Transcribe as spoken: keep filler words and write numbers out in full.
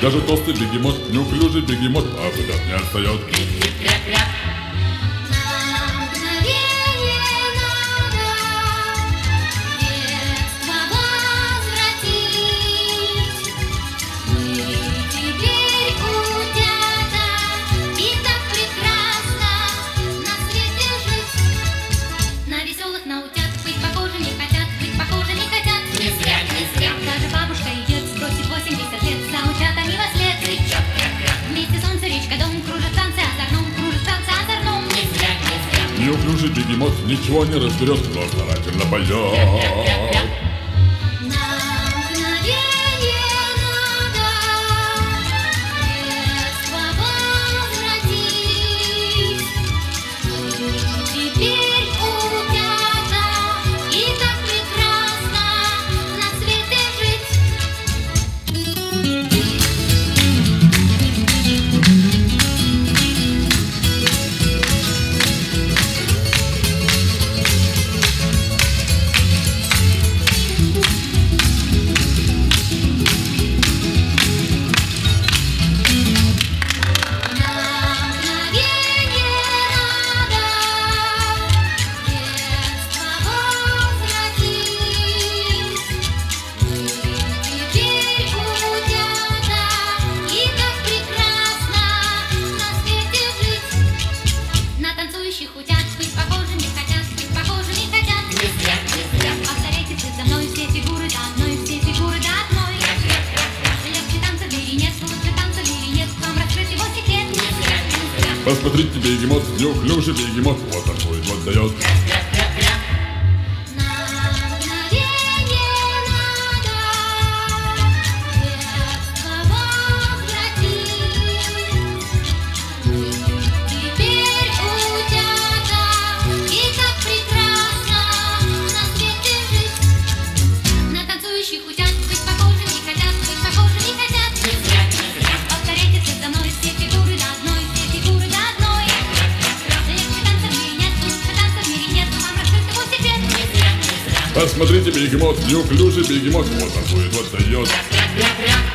Даже толстый бегемот, неуклюжий бегемот, а куда не отстает. Неуклюжий бегемот ничего не разберет, но старательно поет. Посмотрите, бегемот, неуклюжий бегемот, вот такой вот дает. Посмотрите, бегемот, неуклюжий бегемот, вот такой вот дает.